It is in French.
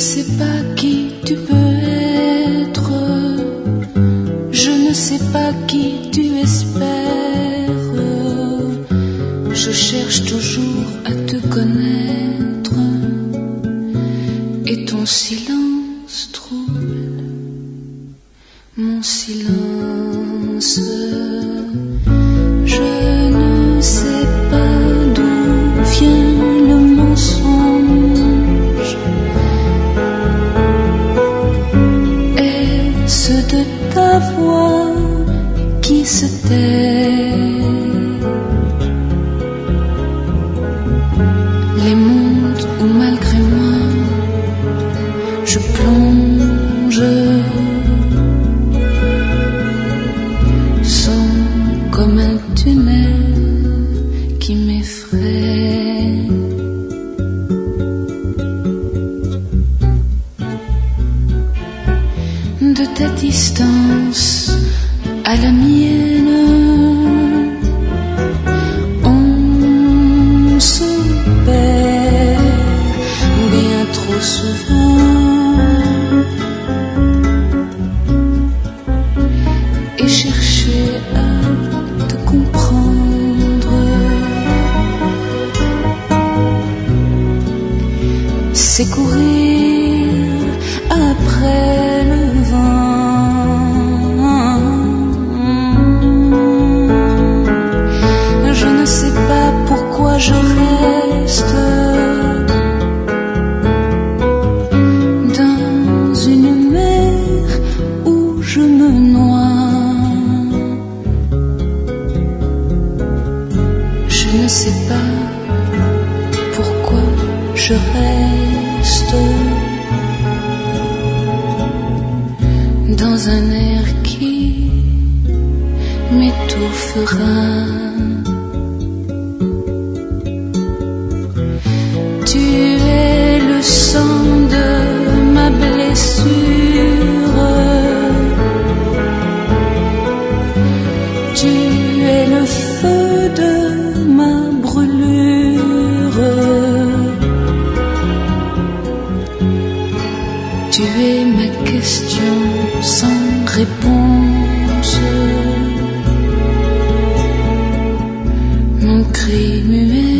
sais pas qui tu peux être, je ne sais pas qui tu espères. Je cherche toujours à te connaître et ton silence trouble mon silence. Je ne sais pas d'où vient le mensonge. Est-ce de ta voix qui se tait? Les mondes où malgré moi je plonge sont comme un tunnel qui m'effraie. De ta distance à la mienne, on se perd bien trop souvent. Et chercher à te comprendre, c'est courir après le vent. Je ne sais pas pourquoi je reste dans une mer où je me noie. Je ne sais pas pourquoi je reste dans un air qui m'étouffera. Tu es le sang de ma blessure, tu es le feu de ma brûlure, tu es ma question sans réponse, mon cri muet.